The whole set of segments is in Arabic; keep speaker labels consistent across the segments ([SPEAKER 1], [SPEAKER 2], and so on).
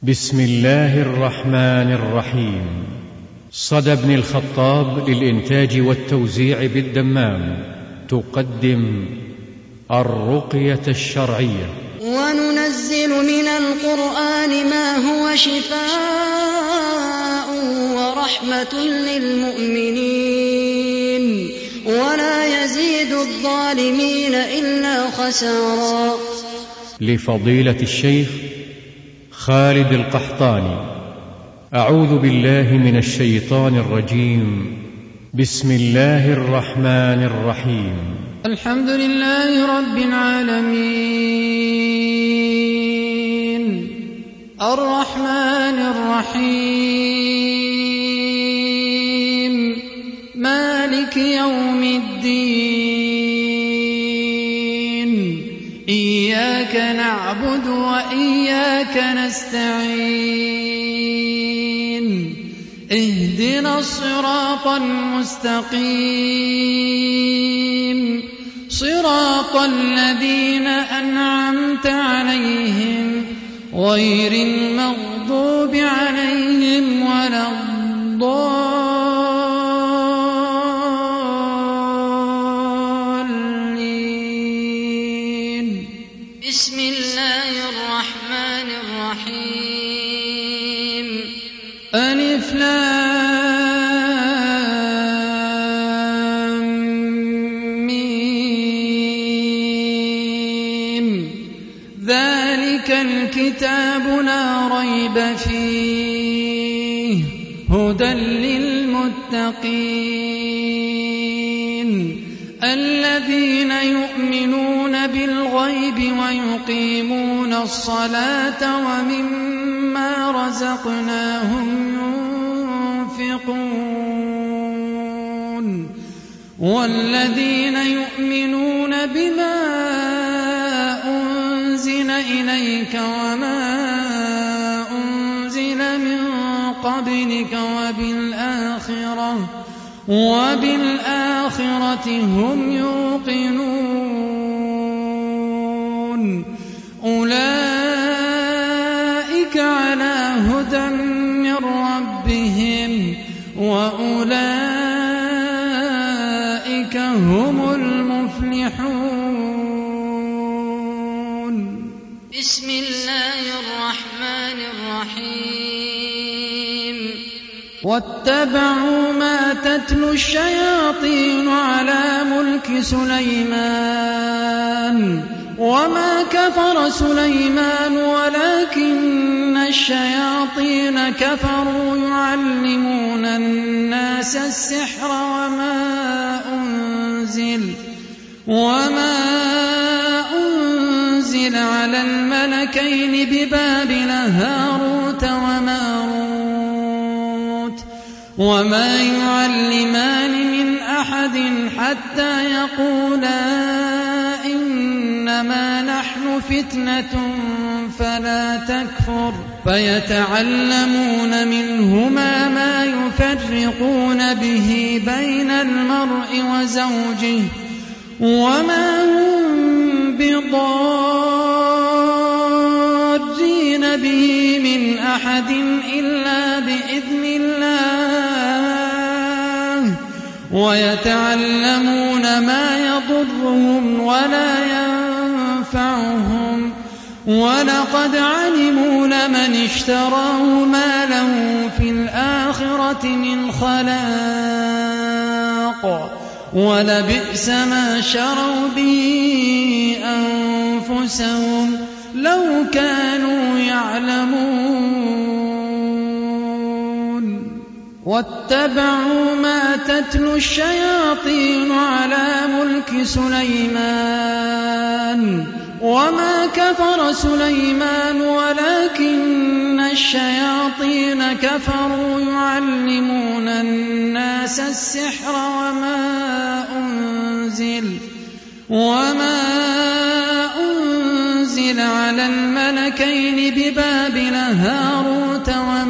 [SPEAKER 1] بسم الله الرحمن الرحيم. صدى بن الخطاب للإنتاج والتوزيع بالدمام تقدم الرقية الشرعية.
[SPEAKER 2] وننزل من القرآن ما هو شفاء ورحمة للمؤمنين ولا يزيد الظالمين إلا خسارا.
[SPEAKER 1] لفضيلة الشيخ خالد القحطاني. أعوذ بالله من الشيطان الرجيم. بسم الله الرحمن الرحيم.
[SPEAKER 3] الحمد لله رب العالمين الرحمن الرحيم مالك يوم الدين إياك نعبد وإياك نستعين اهدنا الصراط المستقيم صراط الذين أنعمت عليهم غير المغضوب عليهم ولا الضالين.
[SPEAKER 2] بسم الله الرحمن الرحيم.
[SPEAKER 3] ألف لام ميم ذلك الكتاب لا ريب فيه هدى للمتقين الذين يؤمنون بالغيب ويقيمون الصلاة ومما رزقناهم ينفقون والذين يؤمنون بما أنزل إليك وما أنزل من قبلك وبالآخرة هم يوقنون أولئك على هدى من ربهم وأولئك هم المفلحون.
[SPEAKER 2] بسم الله الرحمن الرحيم.
[SPEAKER 3] واتبعوا ما تتلو الشياطين على ملك سليمان وما كفر سليمان ولكن الشياطين كفروا يعلمون الناس السحر وما أنزل على الملكين ببابل هاروت وماروت وما يعلمان من أحد حتى يقولا إنما نحن فتنة فلا تكفر فيتعلمون منهما ما يفرقون به بين المرء وزوجه وما هم بضارين به من أحد إلا بإذن الله ويتعلمون ما يضرهم ولا ينفعهم ولقد علموا لمن اشتراه ما له في الآخرة من خلاق ولبئس ما شروا به أنفسهم لو كانوا يعلمون. واتبعوا ما تتلو الشياطين على ملك سليمان وما كفر سليمان ولكن الشياطين كفروا يعلمون الناس السحر وما أنزل على الملكين ببابل هاروت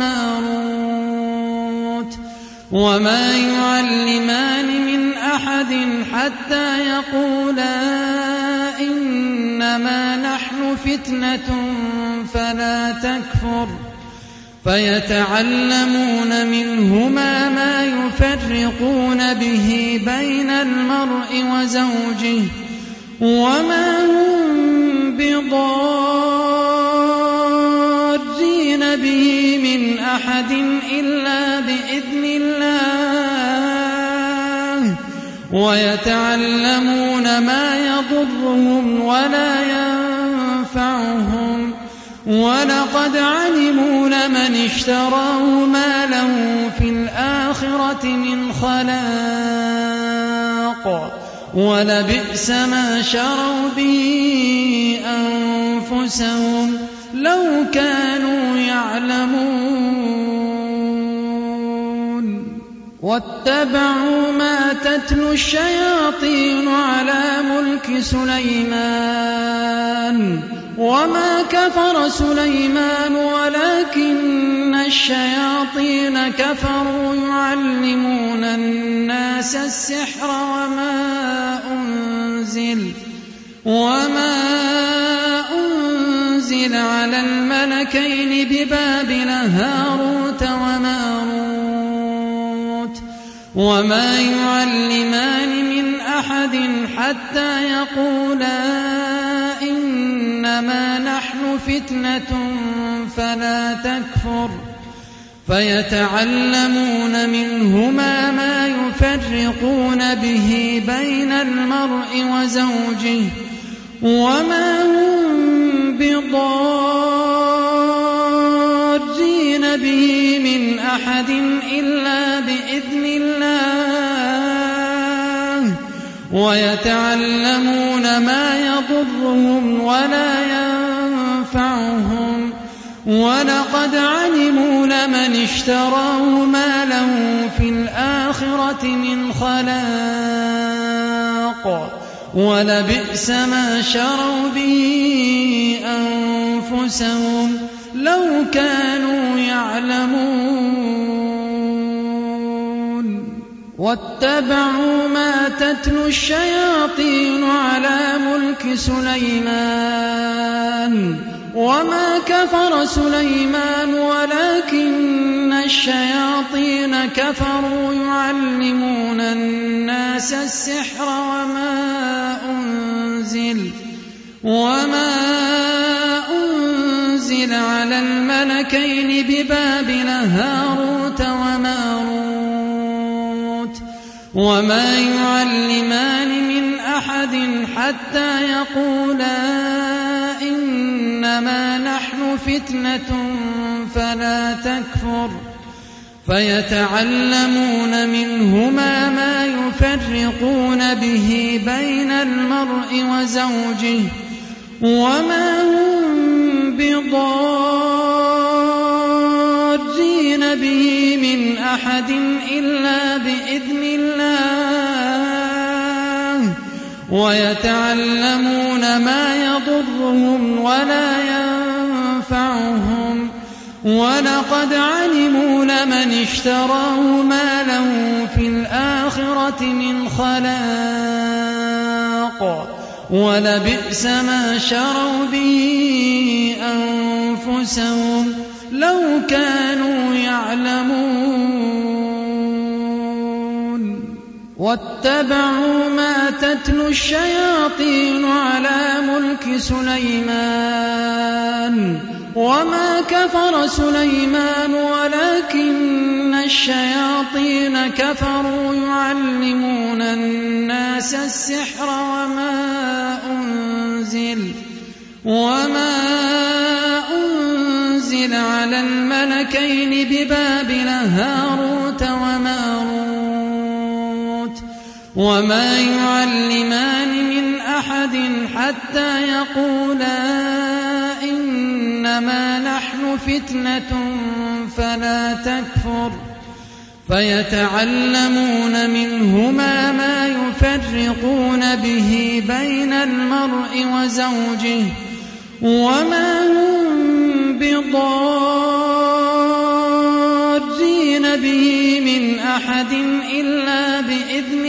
[SPEAKER 3] وماروت وما يعلمان من أحد حتى يقولا إنما نحن فتنة فلا تكفر فيتعلمون منهما ما يفرقون به بين المرء وزوجه وما هم بضارين به من أحد إلا بإذن الله ويتعلمون ما يضرهم ولا ينفعهم ولقد علموا لمن اشتراه ما له في الآخرة من خلاق ولبئس ما شروا به أنفسهم لو كانوا يعلمون واتبعوا ما تتلو الشياطين على ملك سليمان وما كفر سليمان ولكن الشياطين كفروا يعلمون الناس السحر وما أنزل على الملكين ببابل هاروت وماروت وما يعلمان من أحد حتى يقولا إنما نحن فتنة فلا تكفر فيتعلمون منهما ما يفرقون به بين المرء وزوجه وما هم بضارين به من أحد إلا بإذن الله ويتعلمون ما يضرهم ولا ينفعهم ولقد علموا لمن اشتراه ما له في الآخرة من خلاق ولبئس ما شروا به أنفسهم لو كانوا يعلمون واتبعوا ما تتلو الشياطين على ملك سليمان وما كفر سليمان ولكن الشياطين كفروا يعلمون الناس السحر وما أنزل على الملكين ببابل هاروت وماروت وما يعلمان من أحد حتى يقولا إنما نحن فتنة فلا تكفر فيتعلمون منهما ما يفرقون به بين المرء وزوجه وما هم بضارين به من أحد إلا بإذن الله ويتعلمون ما يضرهم ولا ينفعهم ولقد علموا لمن اشتراه ما له في الآخرة من خلاق ولبئس ما شروا به أنفسهم لو كانوا يعلمون واتبعوا ما تتلو الشياطين على ملك سليمان وما كفر سليمان ولكن الشياطين كفروا يعلمون الناس السحر وما أنزل على الملكين ببابل هاروت وماروت وما يعلمان من أحد حتى يقولا إنما نحن فتنة فلا تكفر فيتعلمون منهما ما يفرقون به بين المرء وزوجه وما هم بضارين به من أحد إلا بإذن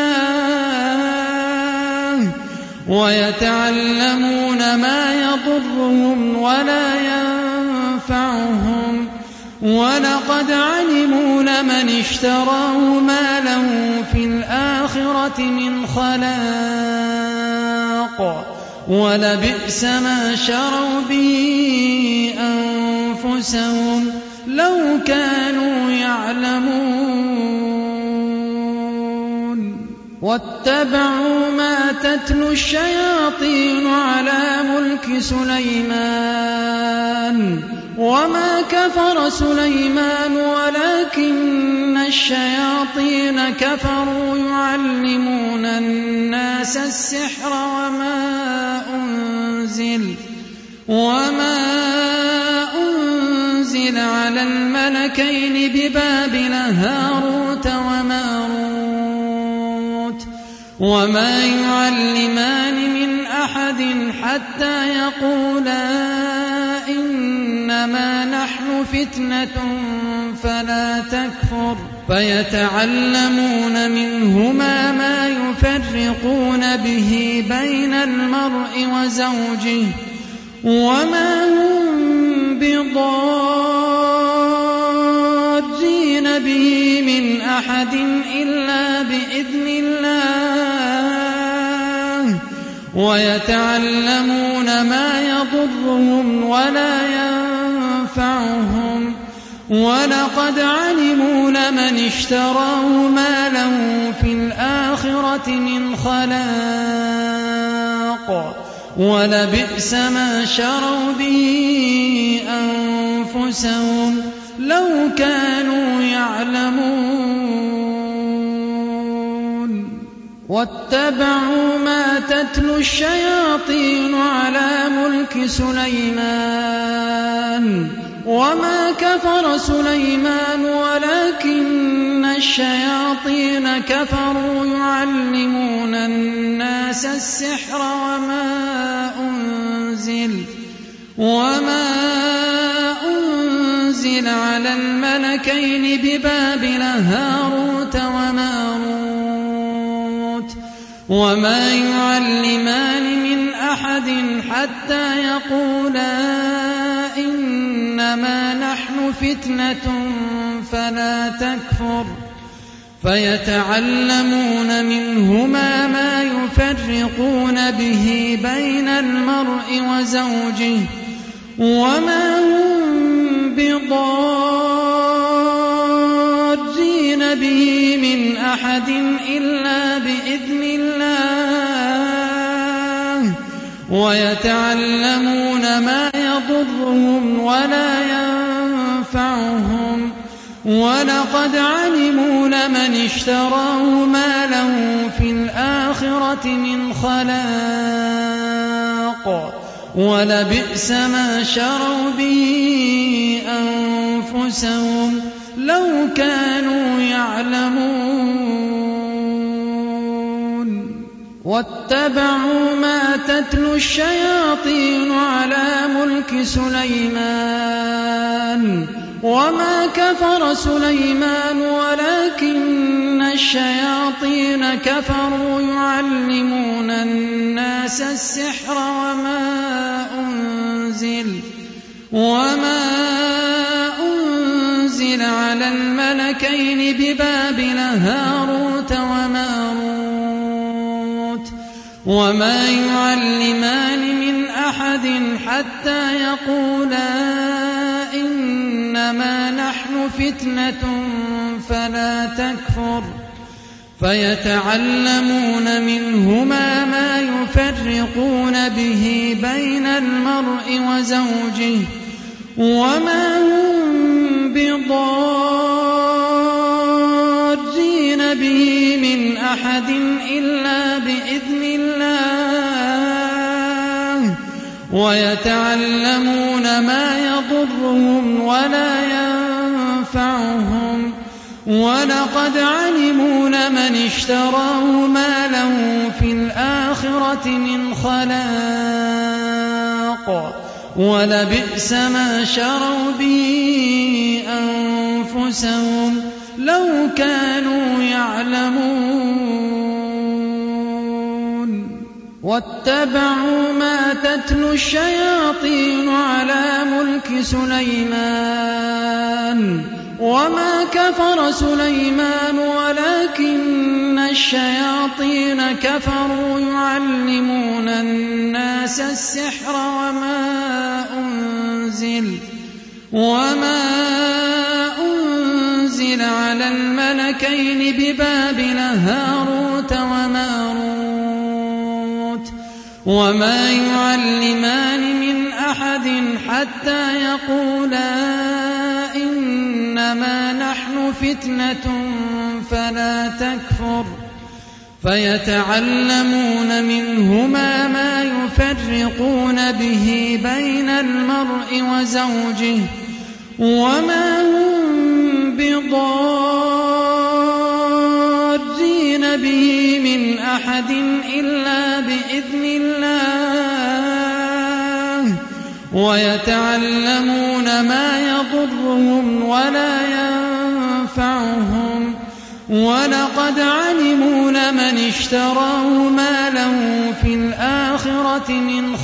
[SPEAKER 3] الله ويتعلمون ما يضرهم ولا ينفعهم ولقد علموا لمن اشتراه ما له في الآخرة من خلاق ولبئس ما شروا به أنفسهم لو كانوا يعلمون واتبعوا ما تتلو الشياطين على ملك سليمان وما كفر سليمان ولكن الشياطين كفروا يعلمون الناس السحر وما أنزل على الملكين ببابل هاروت وماروت وما يعلمان من أحد حتى يقولا إنما نحن فتنة فلا تكفر فيتعلمون منهما ما يفرقون به بين المرء وزوجه وما هم بضارين به من أحد إلا بإذن الله ويتعلمون ما يضرهم ولا ينفعهم ولقد علموا لمن اشتراه ما له في الآخرة من خلاق ولبئس ما شروا به أنفسهم لو كانوا يعلمون واتبعوا ما تتلو الشياطين على ملك سليمان وما كفر سليمان ولكن الشياطين كفروا يعلمون الناس السحر وما أنزل على الملكين ببابل هاروت وماروت وما يعلمان من أحد حتى يقولا إنما نحن فتنة فلا تكفر فيتعلمون منهما ما يفرقون به بين المرء وزوجه وما هم بضارين به من أحد إلا بإذن الله ويتعلمون ما يضرهم ولا ينفعهم ولقد علموا لمن اشتراه ما له في الآخرة من خلاق ولبئس ما شروا به أنفسهم لو كانوا يعلمون واتبعوا ما تتلو الشياطين على ملك سليمان وما كفر سليمان ولكن الشياطين كفروا يعلمون الناس السحر وما أنزل على الملكين ببابل هاروت وماروت وما يعلمان من أحد حتى يقولا إنما نحن فتنة فلا تكفر فيتعلمون منهما ما يفرقون به بين المرء وزوجه وما هم بضارين به من أحد إلا بإذن الله ويتعلمون ما يضرهم ولا ينفعهم ولقد علموا لمن اشتراه ما له في الآخرة من خلاق ولبئس ما شروا به أنفسهم لو كانوا يعلمون واتبعوا ما تتلو الشياطين على ملك سليمان وما كفر سليمان ولكن الشياطين كفروا يعلمون الناس السحر وما أنزل على الملكين ببابل هاروت وماروت وما يعلمان من أحد حتى يقولا إنما نحن فتنة فلا تكفر فيتعلمون منهما ما يفرقون به بين المرء وزوجه وما هم بضارين به من أحد إلا بإذن الله ويتعلمون ما يضرهم ولا ينفعهم ولقد علموا لمن اشتراه ما له في الآخرة من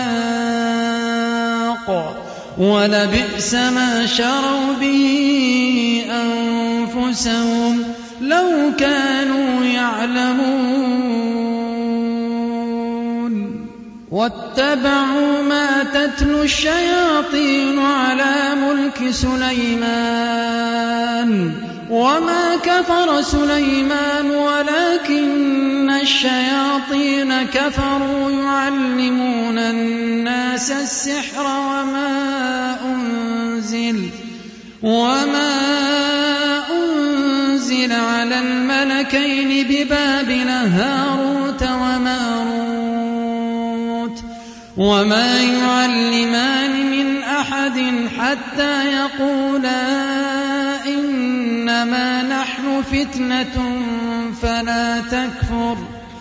[SPEAKER 3] خلاق ولبئس ما شروا به أنفسهم لو كانوا يعلمون واتبعوا ما تتلو الشياطين على ملك سليمان وما كفر سليمان ولكن الشياطين كفروا يعلمون الناس السحر وما أنزل على الملكين ببابل هاروت وماروت وما يعلمان من أحد حتى يقولا إنما نحن فتنة فلا تكفر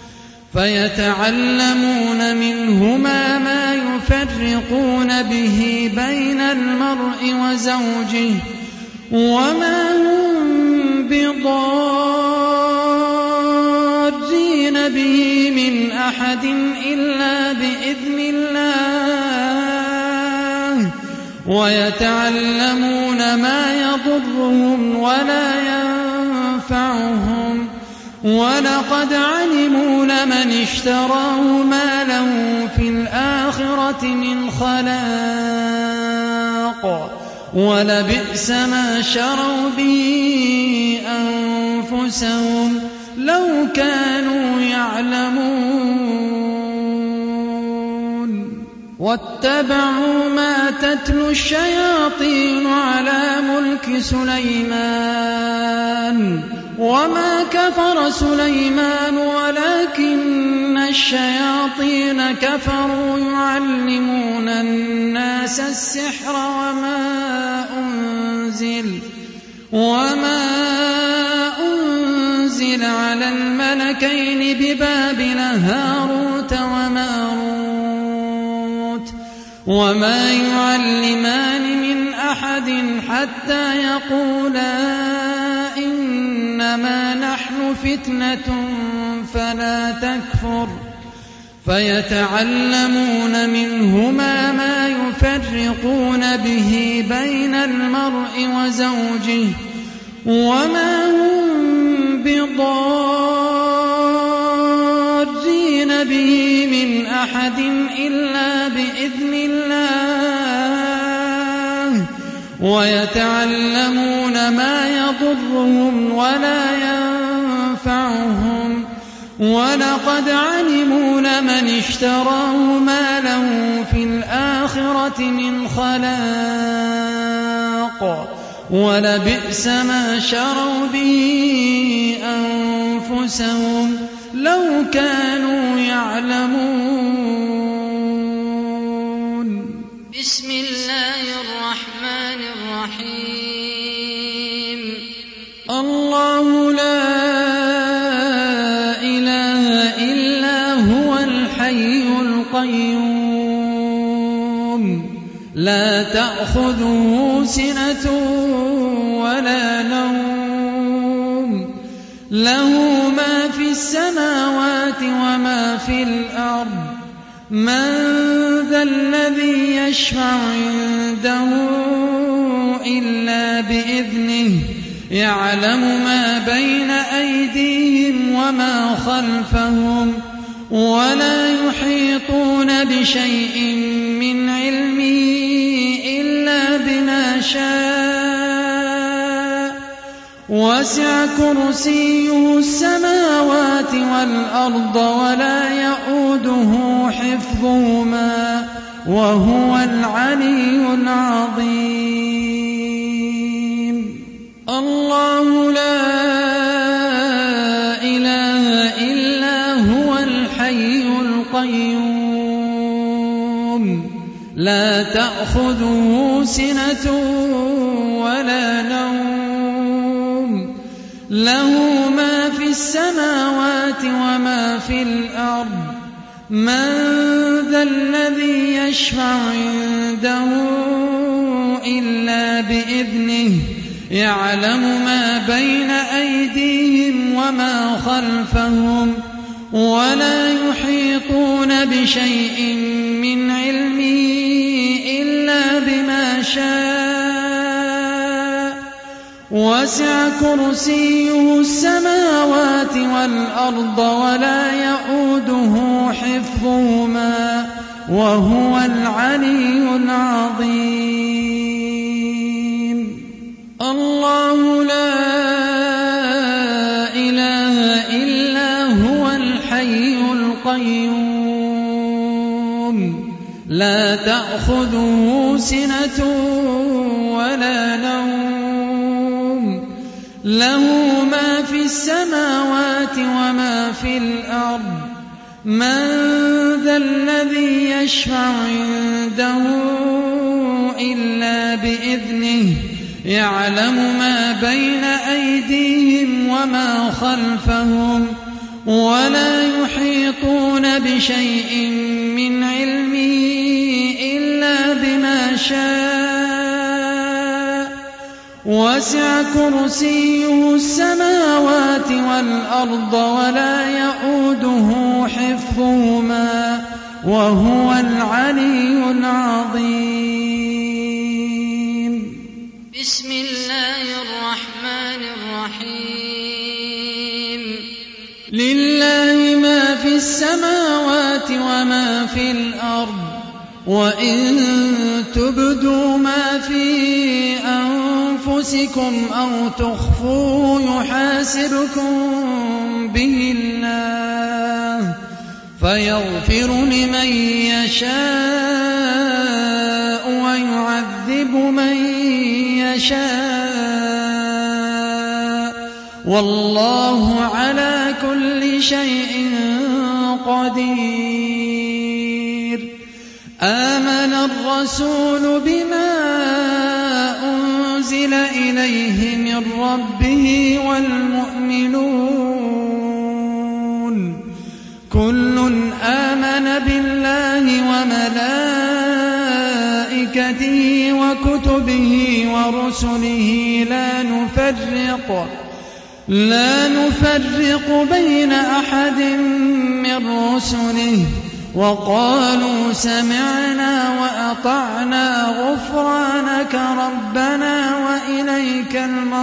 [SPEAKER 3] فيتعلمون منهما ما يفرقون به بين المرء وزوجه وما هم بضارين به من أحد إلا بإذن الله ويتعلمون ما يضرهم ولا ينفعهم ولقد علموا لمن اشتراه ما له في الآخرة من خلاق ولبئس ما شروا به أنفسهم لو كانوا يعلمون واتبعوا ما تتلو الشياطين على ملك سليمان وما كفر سليمان ولكن الشياطين كفروا يعلمون الناس السحر وما أنزل على الملكين ببابل هاروت وماروت وما يعلمان من أحد حتى يقولا إنما نحن فتنة فلا تكفر فيتعلمون منهما ما يفرقون به بين المرء وزوجه وما هم بضارين به من أحد إلا بإذن الله ويتعلمون ما يضرهم ولا ينفعهم ولقد علموا لمن اشتراه ما له في الآخرة من خلاق ولبئس ما شروا به أنفسهم لو كانوا يعلمون
[SPEAKER 2] بسم الله الرحمن الرحيم
[SPEAKER 3] الله لا إله إلا هو الحي القيوم لا تأخذه سنة ولا نوم له ما في السماوات وما في الأرض من ذا الذي يشفع عنده إلا بإذنه يعلم ما بين أيديهم وما خلفهم ولا يحيطون بشيء من علمه إلا بما شاء وسع كرسيه السماوات والأرض ولا يئوده حفظهما وهو العلي العظيم الله لا إله إلا هو الحي القيوم لا تأخذه سنة ولا نوم له ما في السماوات وما في الأرض من ذا الذي يشفع عنده إلا بإذنه يعلم ما بين أيديهم وما خلفهم ولا يحيطون بشيء من علمه إلا بما شاء وسع كرسيه السماوات والأرض ولا يئوده حفظهما وهو العلي العظيم الله لا إله إلا هو الحي القيوم لا تأخذه سنة ولا نوم له ما في السماوات وما في الأرض من ذا الذي يشفع عنده إلا بإذنه يعلم ما بين أيديهم وما خلفهم ولا يحيطون بشيء من علمه إلا بما شاء وسع كرسيه السماوات والأرض ولا يئوده حفظهما وهو العلي العظيم
[SPEAKER 2] بسم الله الرحمن الرحيم
[SPEAKER 3] لله ما في السماوات وما في الأرض وإن تبدوا ما في أنفسكم أو تخفوه يحاسبكم به الله فيغفر لمن يشاء ويعذب من يشاء والله على كل شيء قدير آمن الرسول بما أنزل إليه من ربه والمؤمنون كل آمن بالله وملائكته وكتبه ورسله لا نفرق بين أحد من رسله وقالوا سمعنا وأطعنا غفرانك ربنا وإليك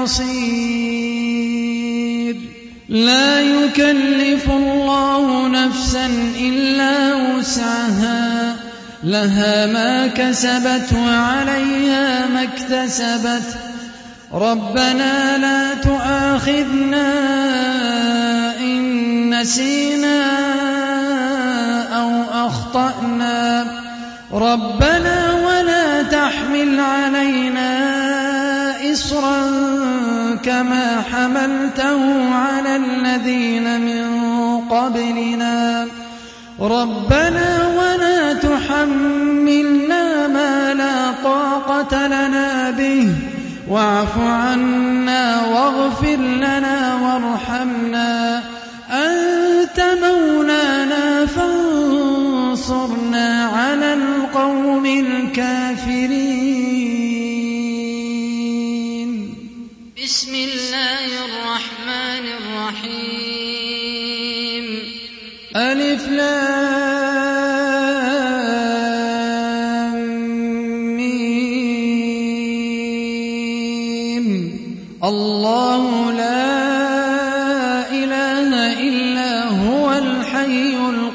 [SPEAKER 3] المصير لا يكلف الله نفسا إلا وسعها لها ما كسبت وعليها ما اكتسبت ربنا لا تؤاخذنا إن نسينا أو أخطأنا ربنا ولا تحمل علينا إصرا كما حملته على الذين من قبلنا ربنا ولا تحملنا ما لا طاقة لنا به واعف عنا واغفر لنا وارحمنا أنت مولانا فانصرنا على القوم الكافرين
[SPEAKER 2] بسم الله الرحمن الرحيم
[SPEAKER 3] ألف لام ميم الله لا إله إلا هو الحي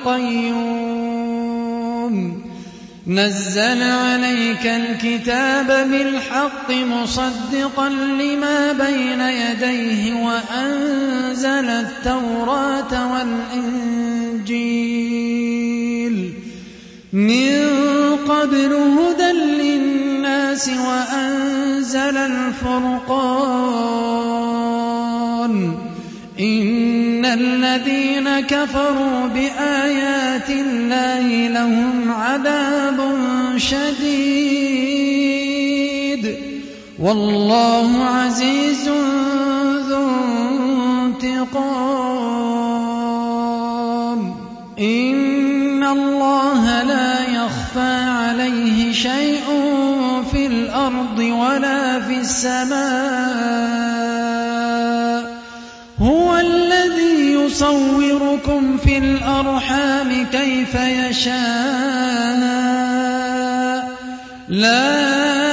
[SPEAKER 3] القيوم نزل عليك الكتاب بالحق مصدقا لما بين يديه وأنزل التوراة والإنجيل من قبل هدى للناس وأنزل الفرقان إن الذين كفروا بآيات الله لهم عذاب شديد والله عزيز ذو انتقام إن الله لا يخفى عليه شيء في الأرض ولا في السماء هو الذي يصوركم في الأرحام كيف يشاء لا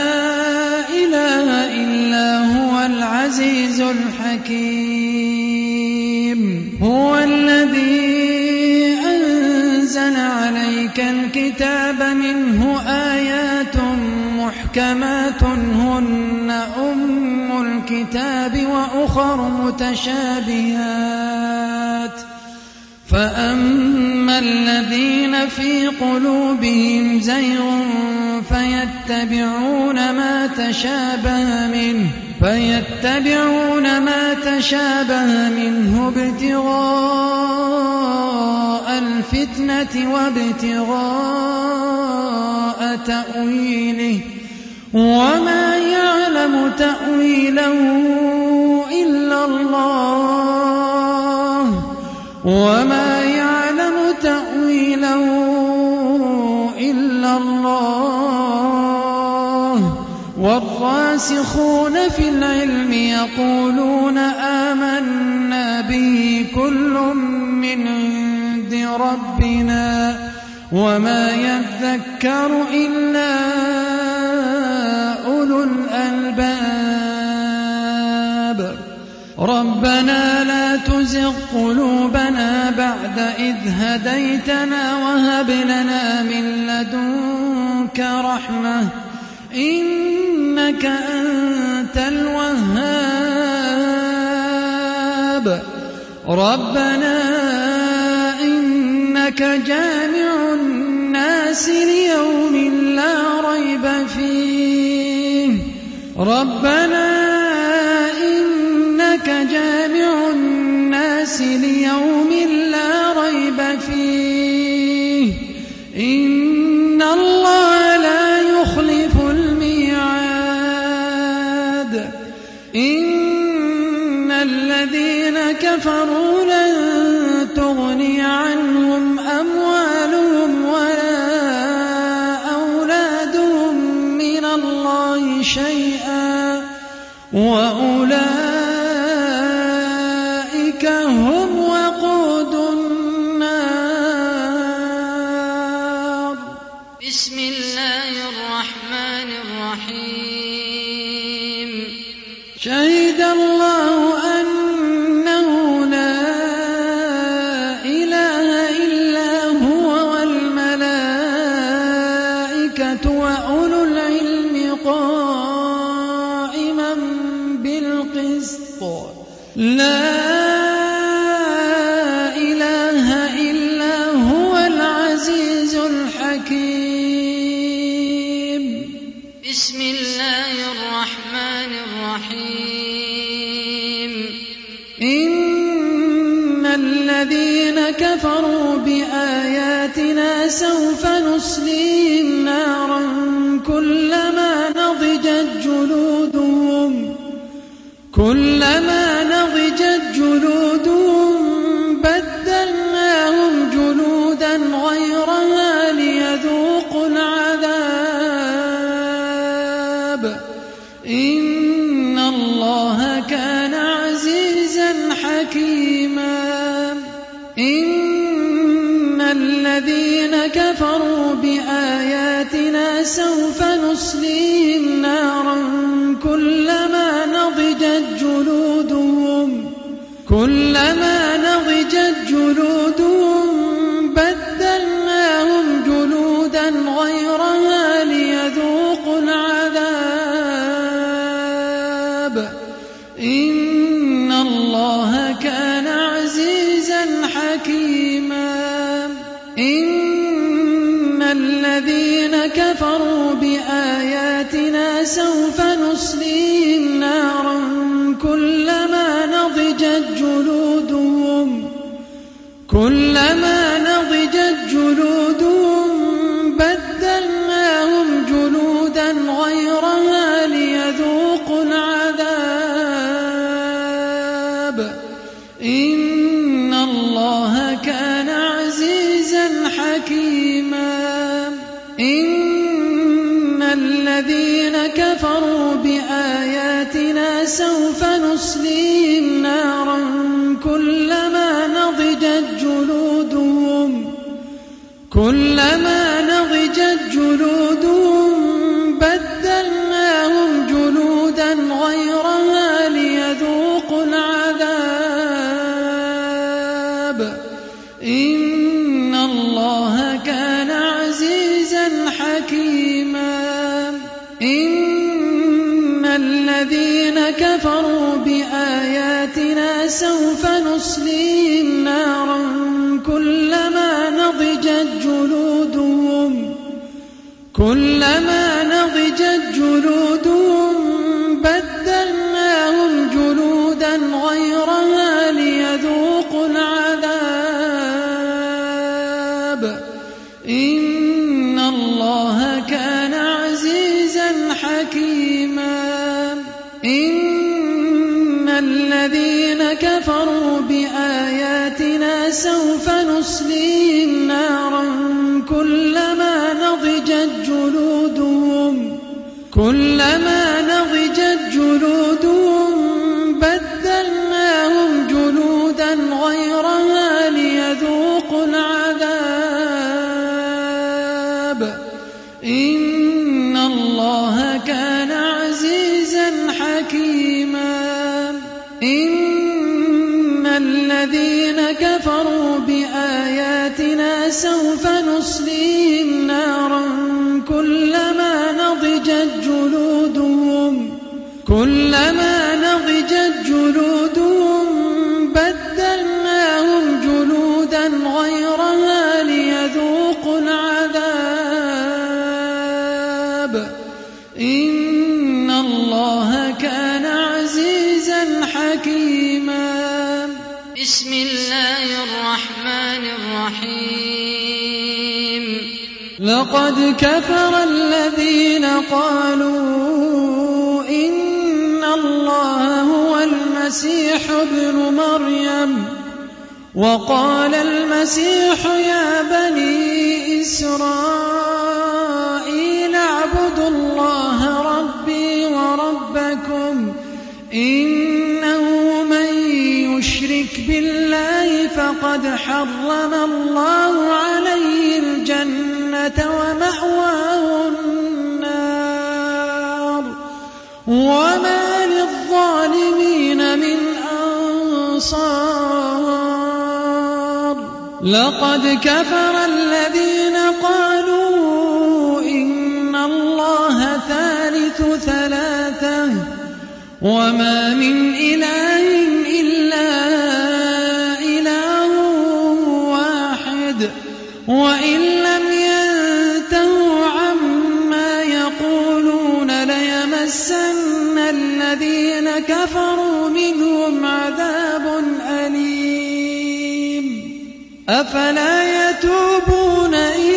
[SPEAKER 3] إله إلا هو العزيز الحكيم هو الذي أنزل عليك الكتاب منه آيات محكمات هن أم الكتاب وأخر متشابهات فأما الذين في قلوبهم زيغ فيتبعون ما تشابه منه ابتغاء الفتنة وابتغاء تأويله وما يعلم تأويله إلا الله والراسخون في العلم يقولون آمنا به كل من عند ربنا وما يذكر إلا أولو الألباب ربنا لا تزغ قلوبنا بعد إذ هديتنا وهب لنا من لدنك رحمة إنك أنت الوهاب ربنا إنك جامع الناس ليوم لا ريب فيه إن الله لا يخلف الميعاد إن الذين كفروا لن تغني عنهم أموالهم ولا أولادهم من الله شيئا وأولئك هم وقود النار
[SPEAKER 2] بسم الله الرحمن الرحيم
[SPEAKER 3] شهد الله أنه لا إله إلا هو والملائكة وأولو العلم قائما بالقسط لا إله إلا هو العزيز الحكيم
[SPEAKER 2] بسم الله الرحمن الرحيم
[SPEAKER 3] إن الذين كفروا بآياتنا سوف نصليهم نارا كلما نضجت جلودهم بدلناهم جلودا غيرها ليذوقوا العذاب إن الله كان عزيزا حكيما إن الذين كفروا بآياتنا سوف نصليهم نارا كلما نضجت جلودهم بدلناهم جلودا غيرها ليذوقوا العذاب إن الله كان عزيزا حكيما إن الذين كفروا بآياتنا سوف نصليهم نارا كلما نضجت جلودهم بدلناهم جلودا غيرها ليذوقوا العذاب إن الله كان عزيزا حكيما إن الذين كفروا بآياتنا سوف نصليهم نارا كلما نضجت جلودهم بدلناهم جلودا غيرها ليذوقوا العذاب إن الله كان عزيزا حكيما إن الذين كفروا بآياتنا سوف نصليهم نارا كلما نضجت جلودهم بدلناهم جلودا غيرها ليذوقوا العذاب إن الله كان عزيزا حكيما إن الذين كفروا بآياتنا سوف نصليهم نارا كلما نضجت جلودهم بدلناهم جلودا غيرها ليذوقوا العذاب إن الله كان عزيزا حكيما إن الذين كفروا بآياتنا سوف نصليهم نارا كلما نضجت جلودهم بدلناهم جلودا غيرها ليذوقوا العذاب إن الله كان عزيزا حكيما
[SPEAKER 2] بسم الله الرحمن الرحيم
[SPEAKER 3] لقد كفر الذين قالوا إن الله هو المسيح ابن مريم وقال المسيح يا بني إسرائيل اعبدوا الله ربي وربكم إنه من يشرك بالله فقد حرم الله عليه الجنة ومأواه النار وما للظالمين من أنصار لقد كفر الذين قالوا إن الله ثالث ثلاثة وما من إله إلا إله واحد وإن لم ينتهوا عما يقولون ليمسن الذين كفروا منهم عذاب أليم أفلا يتوبون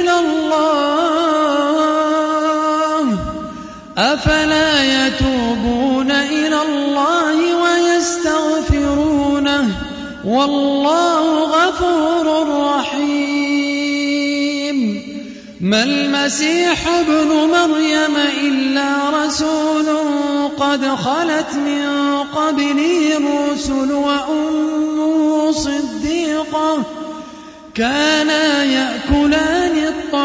[SPEAKER 3] إلى الله ويستغفرونه والله غفور رحيم ما المسيح ابن مريم إلا رسول قد خلت من قبله الرسل وأمه صديقة كانا يأكلان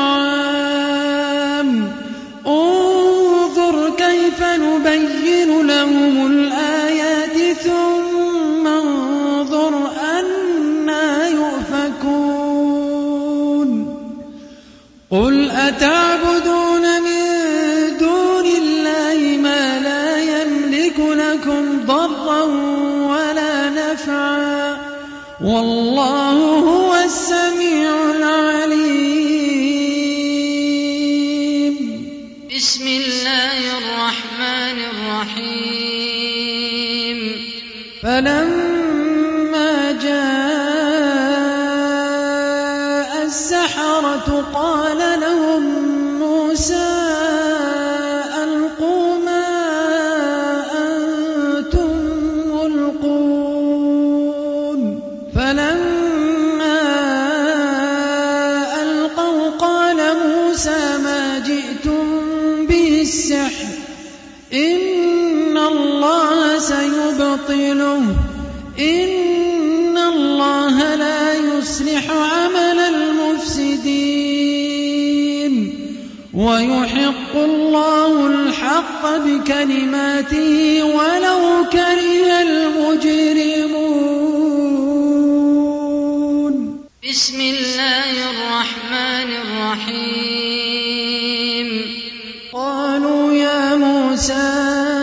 [SPEAKER 3] الطعام انظر كيف نبين لهم الآيات ثم انظر أنى يؤفكون قل أتعبدون من دون الله ما لا يملك لكم ضرا ولا نفعا والله هو السميع العليم.
[SPEAKER 2] بسم الله الرحمن الرحيم.
[SPEAKER 3] فلما جاء السحرة قال لهم موسى ألقوا ما أنتم ملقون فلما ألقوا قال موسى ما جئتم به السحر إن الله سيبطله إن الله لا يصلح عمل المفسدين ويحق الله الحق بكلماته ولو كره المجرمون.
[SPEAKER 2] بسم الله الرحمن الرحيم.
[SPEAKER 3] قالوا يا موسى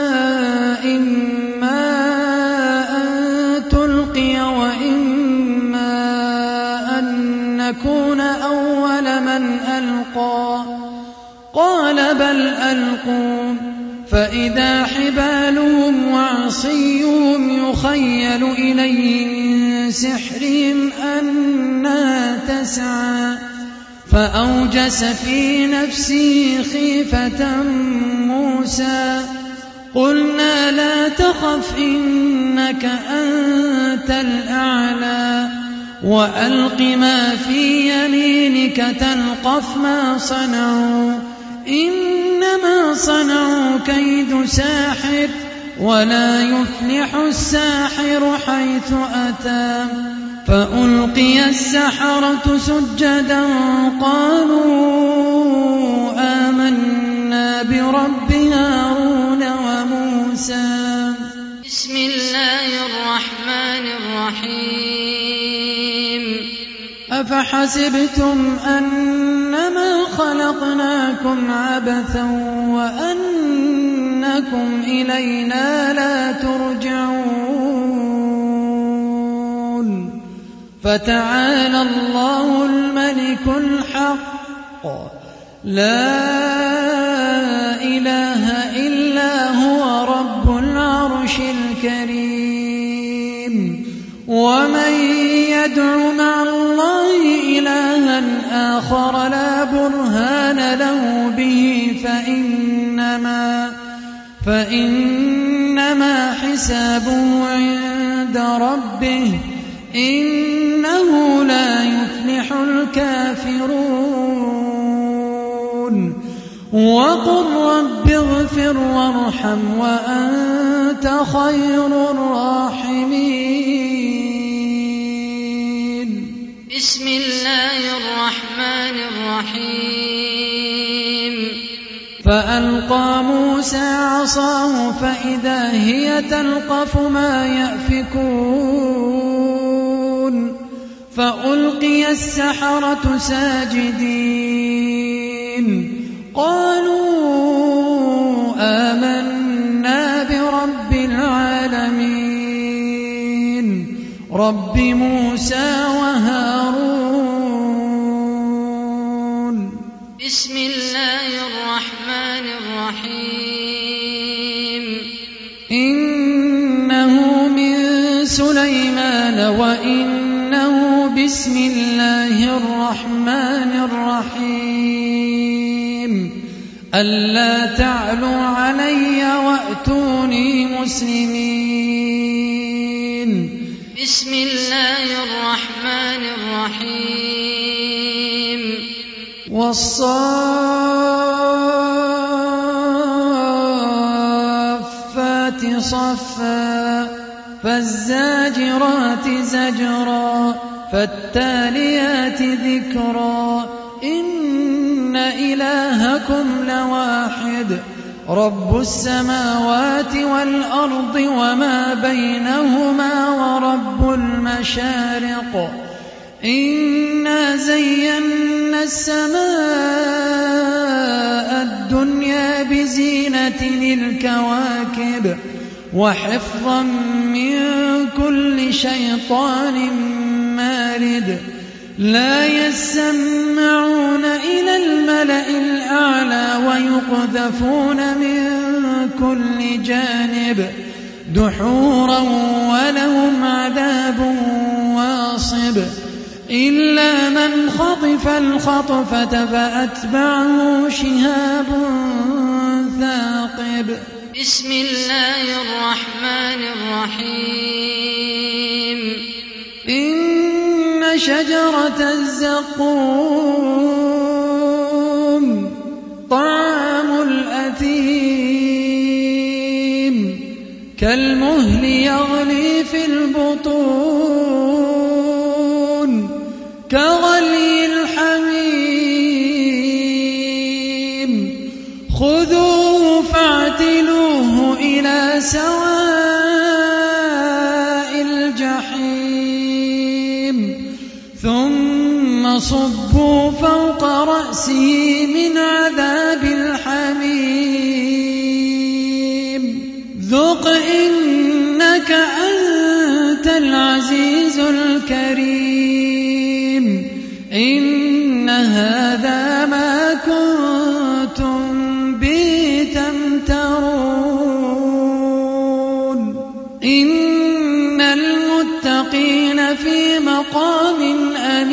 [SPEAKER 3] إما أن تلقي وإما أن نكون أول من ألقى قال بل ألقوا فإذا حبالهم وعصيهم يخيل إليه من سحرهم أنها تسعى فأوجس في نفسه خيفة موسى قلنا لا تخف إنك أنت الأعلى وألق ما في يمينك تلقف ما صنعوا إنما صنعوا كيد ساحر ولا يفلح الساحر حيث أتى فألقي السحرة سجدا قالوا آمنا برب هارون وموسى.
[SPEAKER 2] بسم الله الرحمن الرحيم.
[SPEAKER 3] أفحسبتم أنما خلقناكم عبثا وأنكم إلينا لا ترجعون فتعالى الله الملك الحق لا إله إلا هو رب العرش الكريم ومن يدع مع الله إلها آخر لا برهان له به فإنما حسابه عند ربه إنه لا يفلح الكافرون وقل رب اغفر وارحم وأنت خير الراحمين.
[SPEAKER 2] بسم الله الرحمن الرحيم.
[SPEAKER 3] فألقى موسى عصاه فإذا هي تلقف ما يأفكون فألقي السحرة ساجدين قالوا آمنا برب العالمين رب موسى وهارون.
[SPEAKER 2] بسم الله الرحمن الرحيم.
[SPEAKER 3] إنه من سليمان وإنه بسم الله الرحمن الرحيم ألا تعلوا علي وأتوني مسلمين.
[SPEAKER 2] بسم الله الرحمن الرحيم.
[SPEAKER 3] وَالصَّافَّاتِ صَفًّا فَالزَّاجِرَاتِ زَجْرًا فَالتَّالِيَاتِ ذِكْرًا إِنَّ إِلَٰهَكُمْ لَوَاحِدٌ رَبُّ السَّمَاوَاتِ وَالْأَرْضِ وَمَا بَيْنَهُمَا وَرَبُّ الْمَشَارِقِ إِنَّا زَيَّنَّا السَّمَاءَ الدُّنْيَا بِزِينَةٍ الْكَوَاكِبِ وَحِفْظًا مِّن كُلِّ شَيْطَانٍ مَّارِدٍ لَّا يَسَّمَّعُونَ إِلَى الْمَلَإِ الْأَعْلَىٰ وَيُقْذَفُونَ مِن كُلِّ جَانِبٍ دُحُورًا وَلَهُمْ عَذَابٌ واصب إِلَّا مَنْ خَطِفَ الْخَطْفَةَ فَأَتْبَعَهُ شِهَابٌ ثَاقِبٌ
[SPEAKER 2] بسم الله الرحمن الرحيم
[SPEAKER 3] إن شجرة الزقوم طعام الأثيم كالمهل يغلي في البطون كغلي الحميم خذوه فاعتلوه إلى سواء الجحيم ثم صبوا فوق رأسه من عذاب الحميم ذق إنك أنت العزيز الكريم إن هذا ما كنتم به تمترون إن المتقين في مقام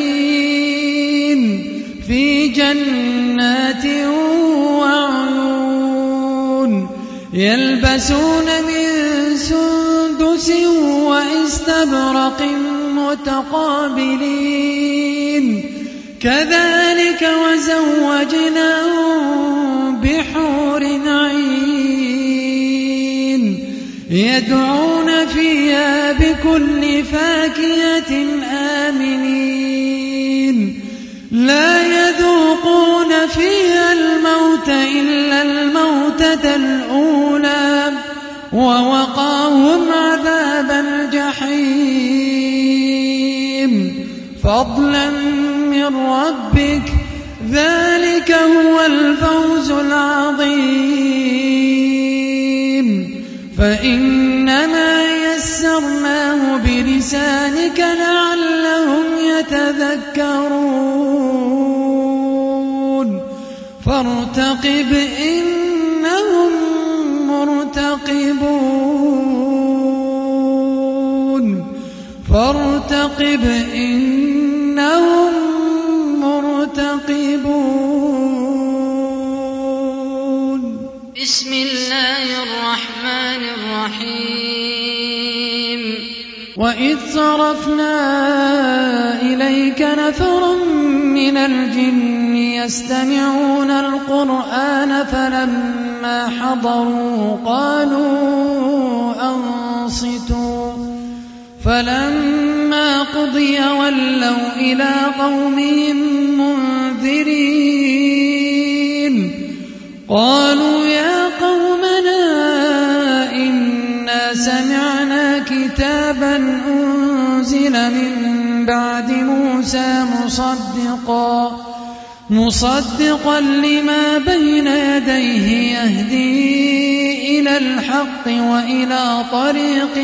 [SPEAKER 3] أمين في جنات وعيون يلبسون من سندس وإستبرق متقابلين كذلك وزوجناهم بحور عين يدعون فيها بكل فاكهة آمنين لا يذوقون فيها الموت إلا الموتة الأولى ووقاهم عذاب الجحيم فضلا من ربك ذلك هو الفوز العظيم فإنما يسرناه بلسانك لعلهم يتذكرون فارتقب إنهم مرتقبون فارتقب إنهم مرتقبون
[SPEAKER 2] بسم الله الرحمن الرحيم
[SPEAKER 3] وإذ صرفنا إليك نفرا من الجن يستمعون القرآن فلما حضروا قالوا أنصتوا فلما قضي ولوا إلى قومهم منذرين قالوا يا قومنا إنا سمعنا كتابا أنزل من بعد موسى مصدقا لما بين يديه يهدي إلى الحق وإلى طريق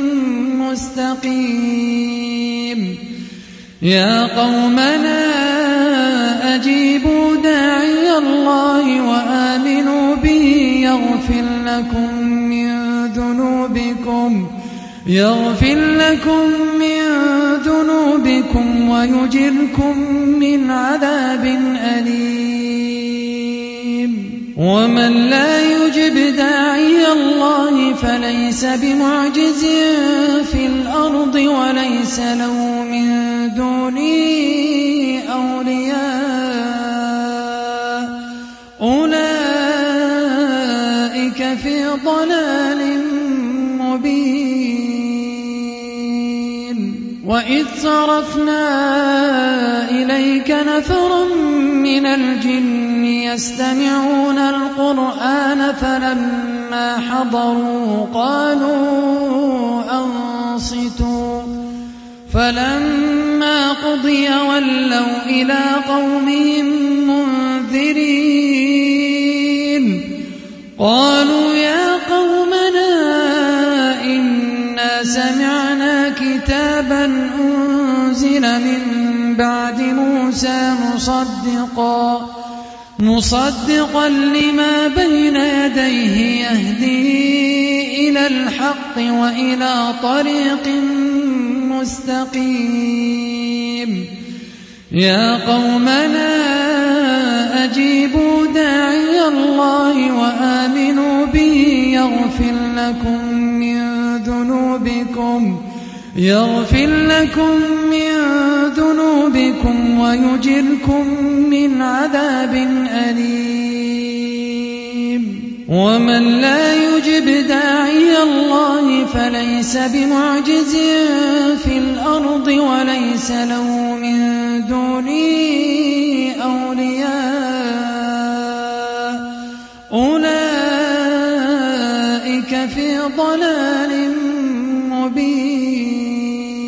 [SPEAKER 3] مستقيم يا قومنا أجيبوا داعي الله وآمنوا به يغفر لكم من ذنوبكم ويجركم من عذاب أليم ومن لا يجب داعي الله فليس بمعجز في الأرض وليس له من دونه أولياء وإذ صرفنا إليك نفرا من الجن يستمعون القرآن فلما حضروا قالوا أنصتوا فلما قضي ولوا إلى قومهم منذرين قالوا يا قومنا إنا سمعنا كتابا أنزل من بعد موسى مصدقا لما بين يديه يهدي إلى الحق وإلى طريق مستقيم يا قومنا أجيبوا داعي الله وآمنوا به يغفر لكم من ذنوبكم ويجركم من عذاب أليم ومن لا يجب داعي الله فليس بمعجز في الأرض وليس له من دونه أولياء أولئك في ضلال مبين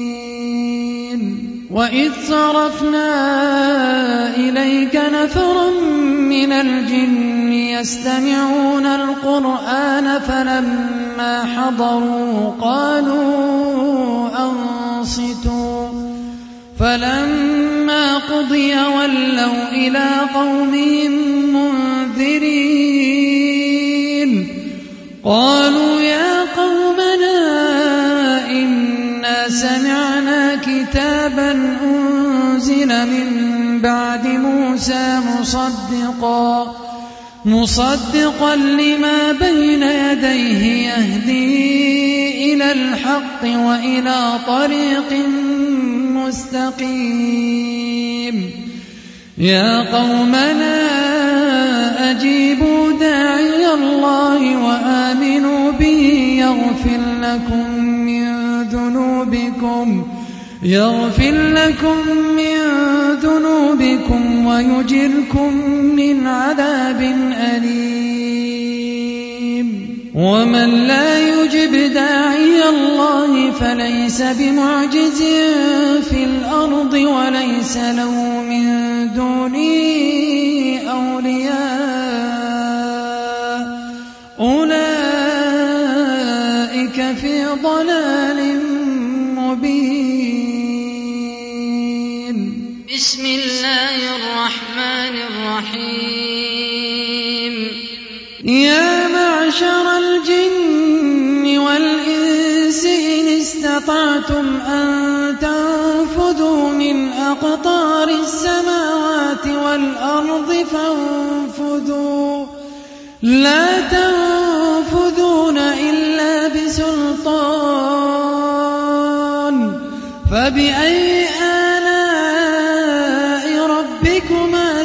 [SPEAKER 3] وإذ صرفنا إليك نفرا من الجن يستمعون القرآن فلما حضروا قالوا أنصتوا فلما قضي ولوا إلى قومهم منذرين قالوا يا قومنا إنا سمعنا كتابا أنزل من بعد موسى مصدقا لما بين يديه يهدي إلى الحق وإلى طريق مستقيم يا قومنا أجيبوا داعي الله وآمنوا به يغفر لكم من ذنوبكم ويجركم من عذاب أليم ومن لا يجب داعي الله فليس بمعجز في الأرض وليس له من دونه أولياء أولئك في ضلال مبين
[SPEAKER 2] بسم الله الرحمن الرحيم
[SPEAKER 3] يا معشر الجن والإنس إن استطعتم أن تنفذوا من أقطار السماوات والأرض فانفذوا لا تنفذون إلا بسلطان فبأي آلاء ربكما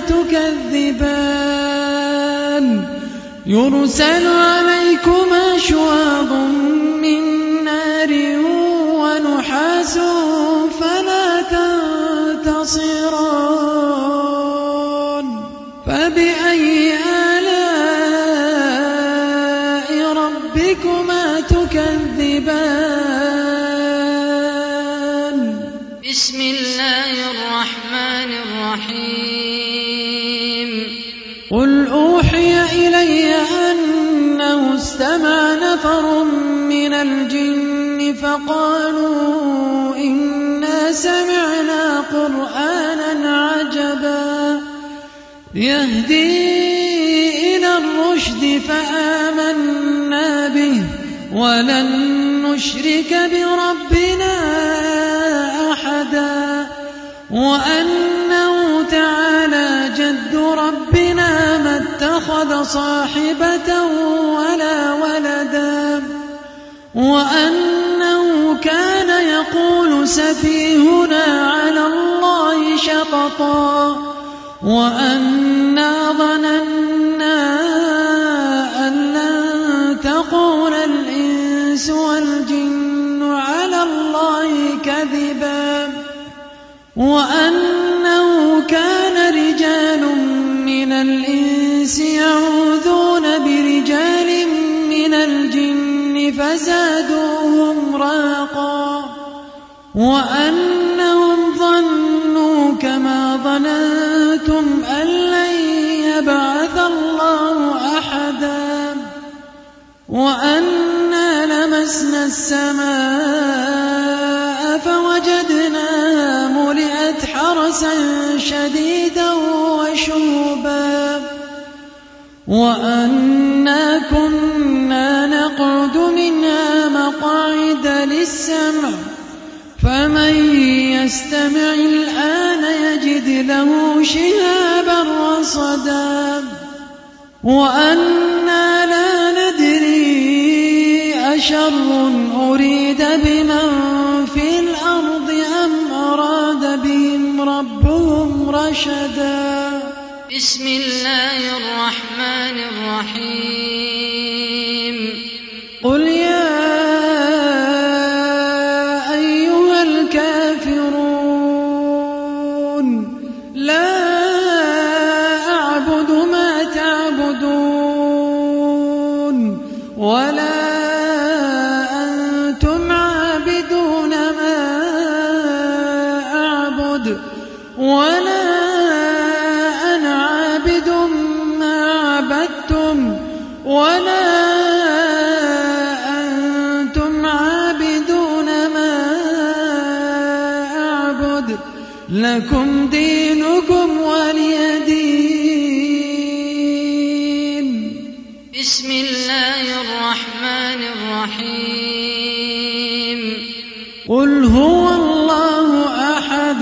[SPEAKER 3] تكذبان يرسل عليكما شواظ من نار ونحاس فلا تنتصران فبأي آلاء ربكما تكذبان
[SPEAKER 2] بسم الله الرحمن الرحيم
[SPEAKER 3] قل أوحي إلي أنه استمع نفر من الجن فقالوا إنا سمعنا قرآنا عجبا يهدي إلى الرشد فآمنا به ولن نشرك بربنا أحدا وأنه تعالى جد ربنا ما اتخذ صاحبة ولا ولدا وأنه كان يقول سفيهنا على الله شططا وأنا ظننا أن لن تقول الإنس والجن على الله كذبا وأنه كان رجال من الإنس يعوذون برجال من الجن فزادوهم رهقا وأنهم ظنوا كما ظننتم أن لن يبعث الله أحدا وأنا لمسنا السماء فوجدناها ملئت حرسا شديدا وشهبا وأنا كنا نقعد منها مقاعد للسمع فمن يستمع الآن يجد له شهابا رصدا وأنا لا ندري أشر أريد بمن في الأرض أم أراد بهم ربهم رشدا.
[SPEAKER 2] بسم الله الرحمن الرحيم.
[SPEAKER 3] قل يا أيها الكافرون لا أعبد ما تعبدون ولا أنتم عابدون ما أعبد ولا أنا عابد ما عبدتم ولا أنتم عابدون ما أعبد لكم دينكم ولي دين.
[SPEAKER 2] بسم الله الرحمن الرحيم.
[SPEAKER 3] قل هو الله أحد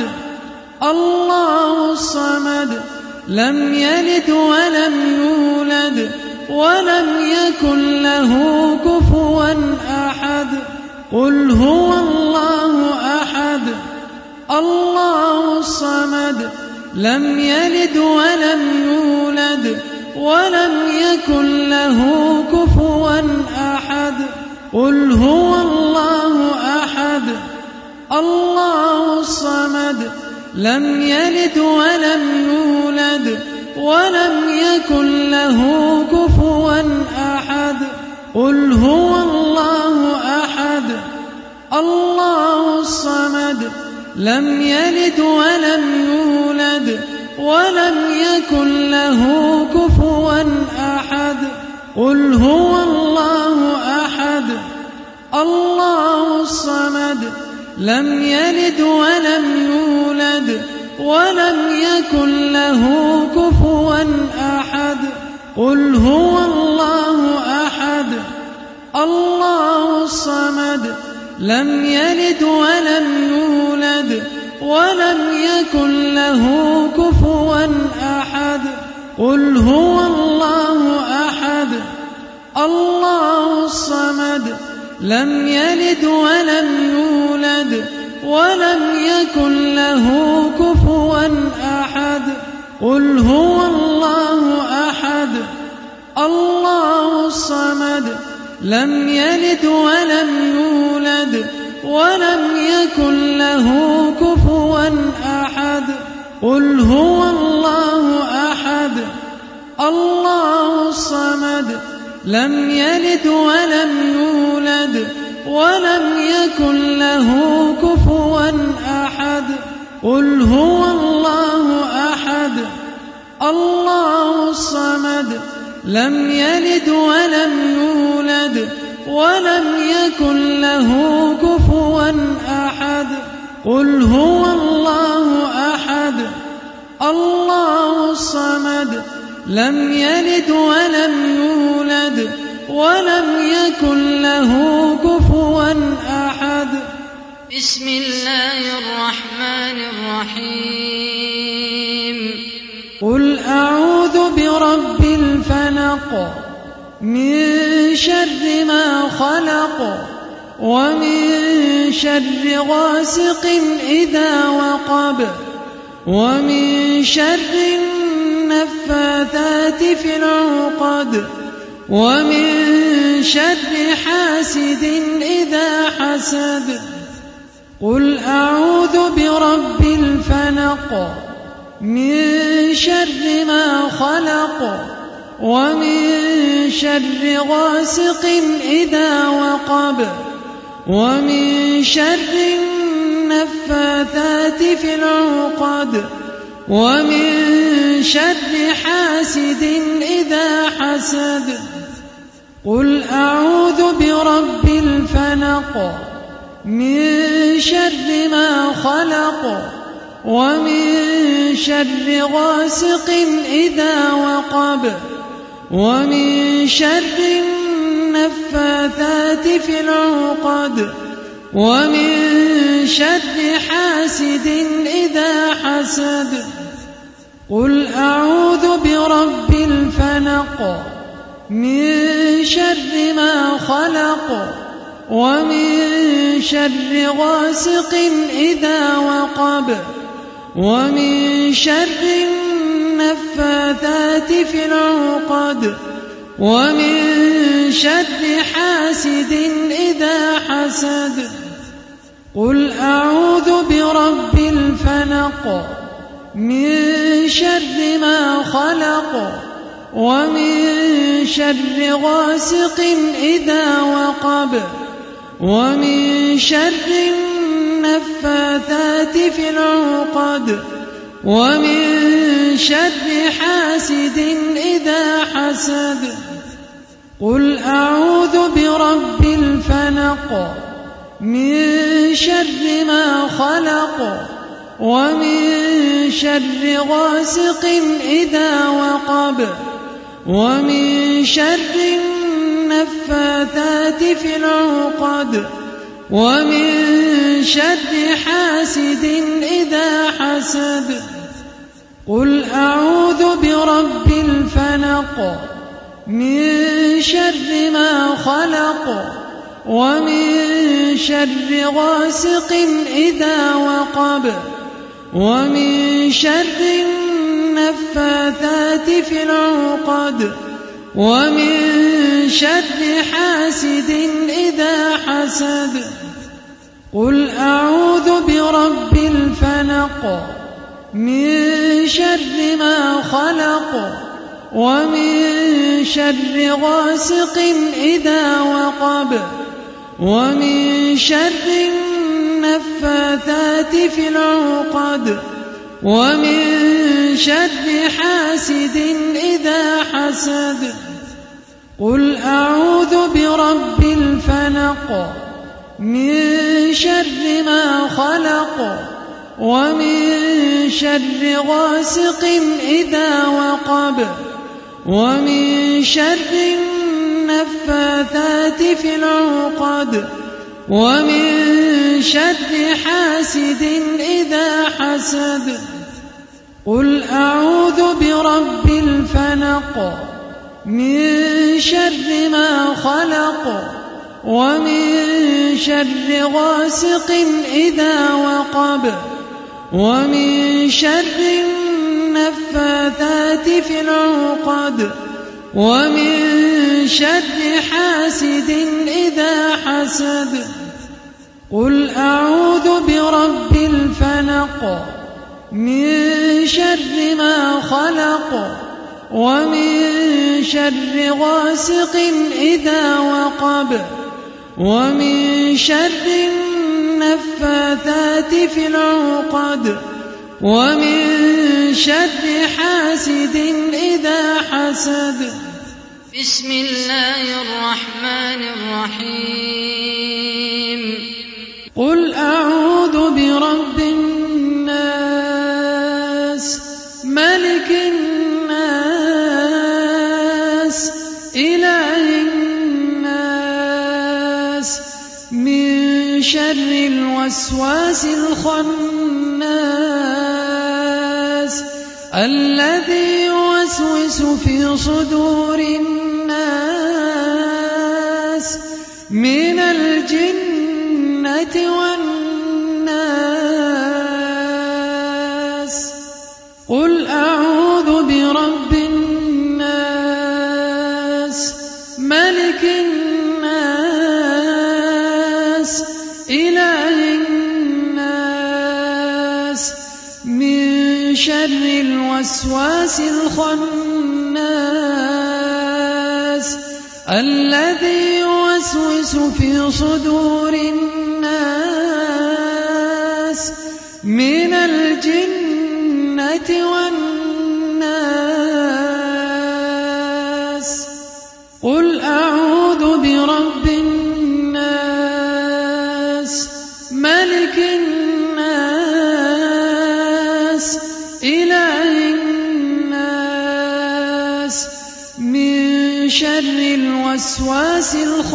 [SPEAKER 3] الله الصمد لم يلد ولم يولد ولم يكن له كفوا أحد. قل هو الله أحد الله الصمد لم يلد ولم يولد ولم يكن له كفوا أحد. قل هو الله أحد الله الصمد لم يلد ولم يولد ولم يكن له كفوا أحد. قل هو الله أحد الله الصمد لم يلد ولم يولد ولم يكن له كفوا أحد. قل هو الله أحد الله الصمد لم يلد ولم يولد ولم يكن له كفوا أحد. قل هو الله أحد الله الصمد لم يلد ولم يولد ولم يكن له كفوا أحد. قل هو الله أحد الله الصمد لم يلد ولم يولد ولم يكن له كفوا أحد. قل هو الله أحد الله الصمد لم يلد ولم يولد ولم يكن له كفوا أحد. قل هو الله أحد الله الصمد لم يلد ولم يولد ولم يكن له كفوا أحد. قل هو الله أحد الله الصمد لم يلد ولم يولد ولم يكن له كفوا أحد. قل هو الله أحد الله الصمد لم يلد ولم يولد ولم يكن له كفوا أحد.
[SPEAKER 2] بسم الله الرحمن الرحيم.
[SPEAKER 3] قل أعوذ برب الفلق من شر ما خلق ومن شر غاسق إذا وقب ومن شر النفاثات في العقد ومن شر حاسد إذا حسد. قل أعوذ برب الفلق الفلق من شر ما خلق ومن شر غاسق إذا وقب ومن شر النفاثات في العقد ومن شر حاسد إذا حسد قل أعوذ برب الفلق من شر ما خلق ومن شر غاسق إذا وقب ومن شر النفاثات في العقد ومن شر حاسد إذا حسد قل أعوذ برب الفلق من شر ما خلق ومن شر غاسق إذا وقب ومن شر النفاثات في العقد ومن شر حاسد إذا حسد قل أعوذ برب الفلق من شر ما خلق ومن شر غاسق إذا وقب ومن شر النفاثات في العقد ومن شر حاسد إذا حسد قل أعوذ برب الفلق من شر ما خلق ومن شر غاسق إذا وقب ومن شر النفاثات في العقد ومن شر حاسد إذا حسد قل أعوذ برب الفلق من شر ما خلق ومن شر غاسق إذا وقب ومن شر النفاثات في العقد ومن شر حاسد إذا حسد قل أعوذ برب الفلق من شر ما خلق ومن شر غاسق إذا وقب ومن شر النفاثات في العقد ومن شر حاسد إذا حسد قل أعوذ برب الفلق من شر ما خلق ومن شر غاسق إذا وقب ومن شر النفاثات في العقد ومن شر حاسد إذا حسد قل أعوذ برب الفلق من شر ما خلق ومن شر غاسق إذا وقب ومن شر النفاثات في العقد ومن شر حاسد إذا حسد قل أعوذ برب الفلق من شر ما خلق ومن شر غاسق إذا وقب ومن شر النفاثات في العقد ومن شر حاسد إذا حسد
[SPEAKER 2] بسم الله الرحمن الرحيم
[SPEAKER 3] قل أعوذ برب الناس ملك الناس إله الناس من شر الوسواس الخناس الذي يوسوس في صدور الناس من الجنة والناس قل أعوذ برب الناس ملك الناس إله الناس من شر الوسواس الخناس الذي يوسوس في صدور الناس من الجنة والناس. قل أعوذ برب الناس ملك الناس إله الناس من شر الوسواس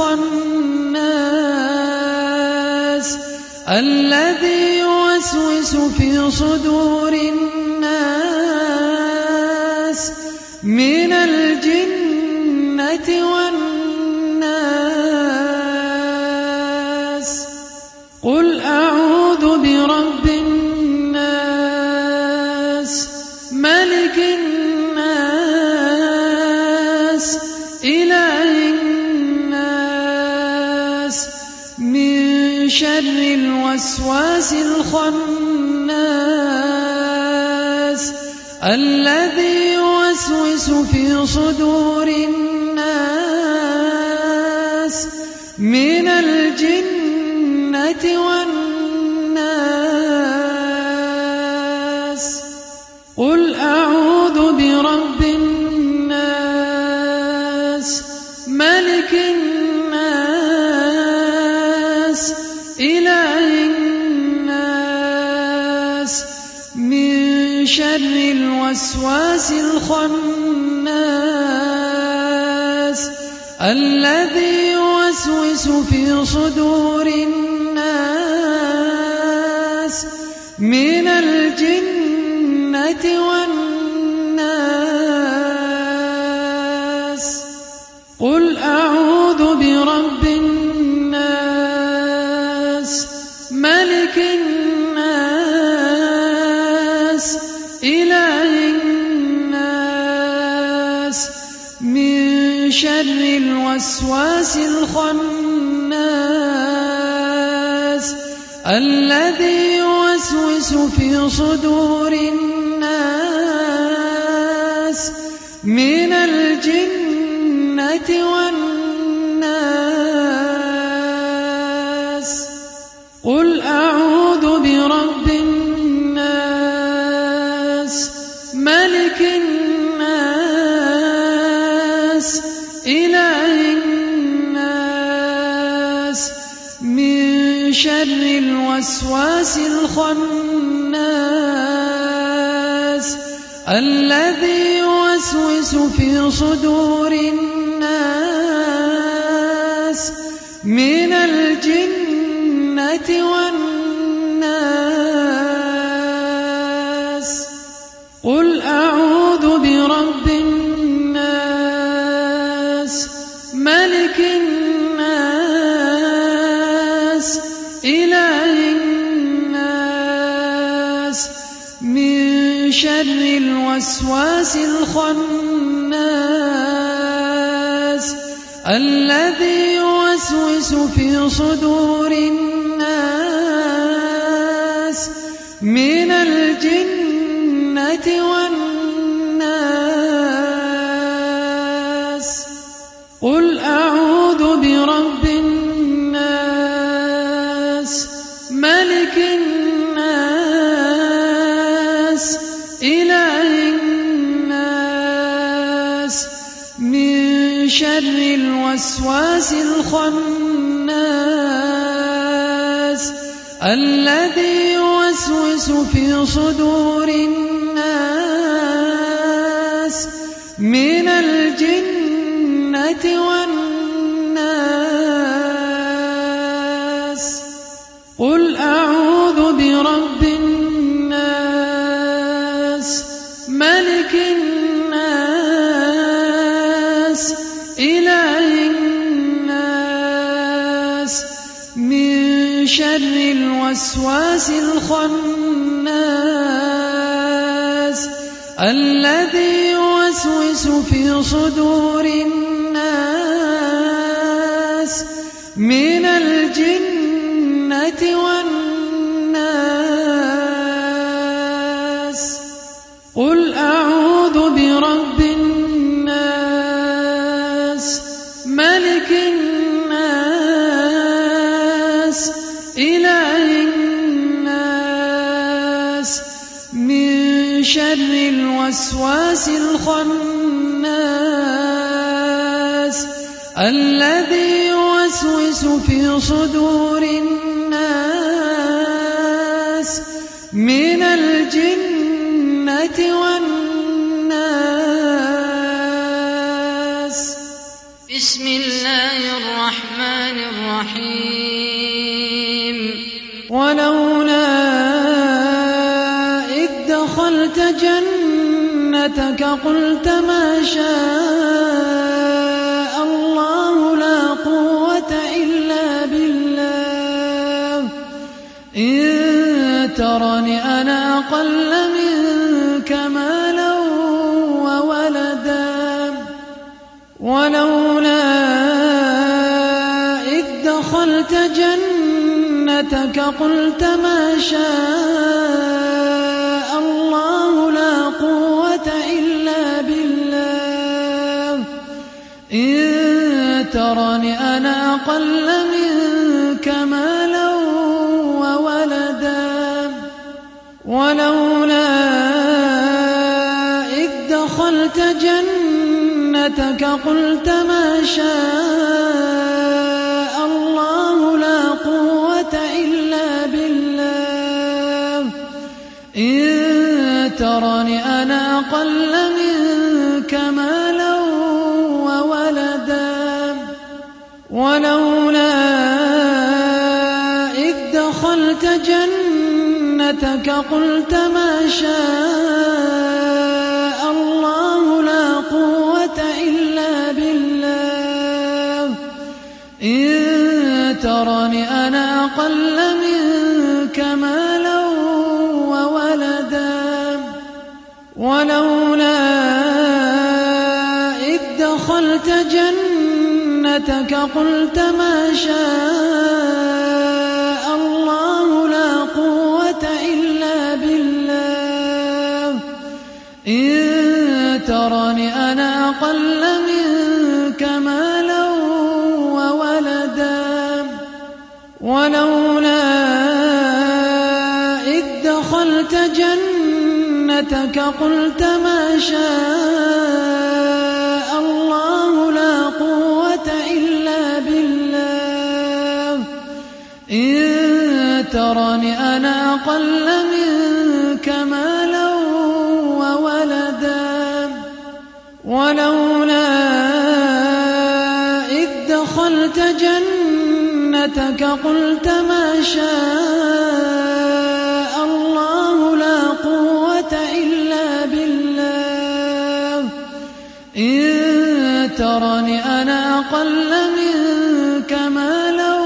[SPEAKER 3] الخناس الذي يوسوس في صدور الناس من الجنة والناس. قل أعوذ برب الناس ملك الناس إله الناس من شر الوسواس الخناس الذي يوسوس في صدور الناس من الجنة والناس. قل أعوذ برب الناس ملك الناس إله الناس من شر الوسواس الخناس الذي يوسوس في صدور الناس من الجنة والناس. قل أعوذ برب الناس ملك الناس إله الناس من شر الوسواس الخناس الذي يوسوس في صدور الناس من الجنة والناس. قل أعوذ برب الناس ملك الناس إله الناس من شر الوسواس الخناس الذي يوسوس في صدور الناس من الجنة والناس. قل أعوذ برب الناس ملك الناس إله الناس من شر الوسواس الخناس الذي يوسوس في صدور الناس من الجنة والناس. قل أعوذ برب الناس ملك الناس إله الناس من شر الوسواس الخناس الذي يوسوس في صدور الناس من الجنة والناس. قل أعوذ برب الناس ملك الناس إله الناس من شر الوسواس الخناس الذي يوسوس في صدور الناس من الجنة والناس. إله الناس من شر الوسواس الخناس الذي يوسوس في صدور الناس من الجنة والناس.
[SPEAKER 2] بسم الله الرحمن الرحيم.
[SPEAKER 3] ولولا إذ دخلت جنتك قلت ما شاء الله لا قوة إلا بالله إن ترني أنا أقل منك مالا وولدا. ولولا إذ دخلت جنتك قلت ما شاء الله لا قوة إلا بالله إن ترني أنا أقل منك مالا وولدا. ولولا إذ دخلت جنتك قلت ما شاء الله لا قوة إلا بالله إن ترني أنا أقل منك مالا وولدا. ولولا إذ دخلت جنتك قلت ما شاء الله لا قوة إلا بالله إن ترني أنا أقل منك مالا وولدا. ولولا إذ دخلت جنتك قلت ما شاء الله لا قوة إلا بالله إن ترني أنا أقل منك مالا وولدا. ولولا إذ دخلت جنتك قلت ما شاء الله لا قوة إلا بالله إن ترني أنا أقل منك مالا وولدا. ولولا إذ دخلت جنتك قلت ما شاء الله لا قوة إلا بالله إن ترني أنا أقل منك مالا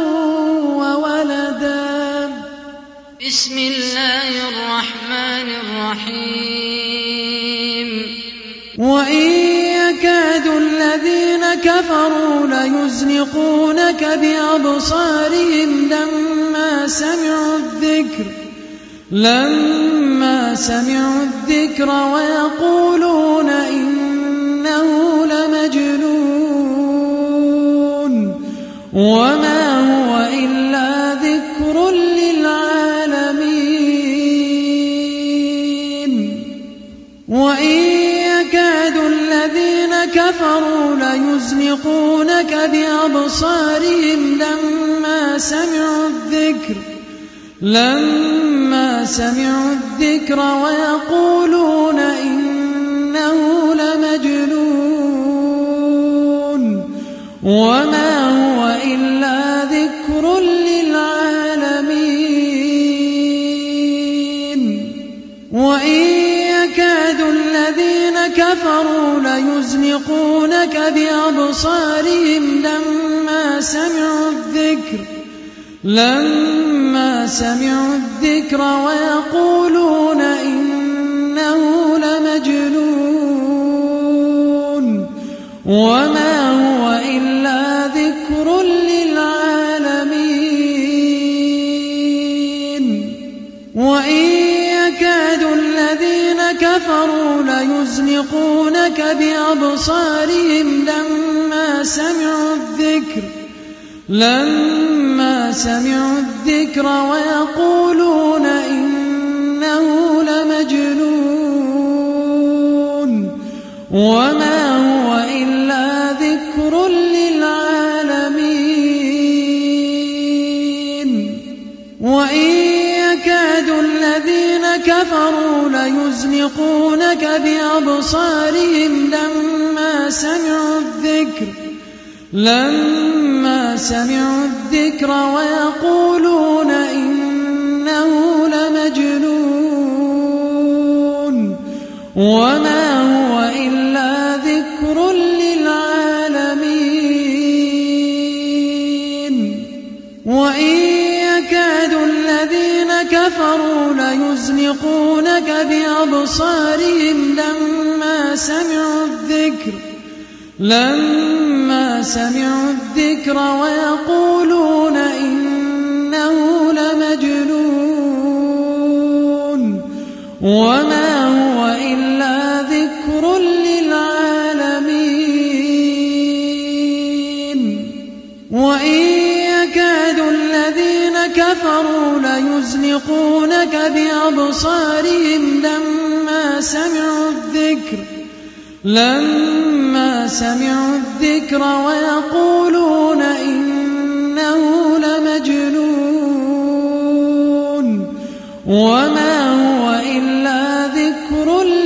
[SPEAKER 3] وولدا.
[SPEAKER 2] بسم الله الرحمن الرحيم.
[SPEAKER 3] وإن يكاد الذين كفروا ليزلقونك بأبصارهم لما سمعوا الذكر ويقولون إنه لمجنون وما هو إلا ذكر للعالمين. وإن يكاد الذين كفروا ليزلقونك بأبصارهم لما سمعوا الذكر ويقولون إنه لمجنون وما هو إلا ذكر للعالمين. وإن يكاد الذين كفروا ليزلقونك بأبصارهم لما سمعوا الذكر ويقولون إنه لمجنون وما هو إلا ذكر للعالمين. وإن يكاد الذين كفروا ليزلقونك بأبصارهم لما سمعوا سمعوا الذكر ويقولون إنه لمجنون وما هو إلا ذكر للعالمين وإن يكاد الذين كفروا ليزلقونك بأبصارهم لما سمعوا الذكر ويقولون إنه لمجنون وما هو إلا ذكر للعالمين وإن يكاد الذين كفروا ليزلقونك بأبصارهم لما سمعوا الذكر ويقولون إنه لمجنون وما هو إلا ذكر للعالمين وإن يكاد الذين كفروا ليزلقونك بأبصارهم لما سمعوا الذكر ويقولون إنه لمجنون وما هو إلا ذكر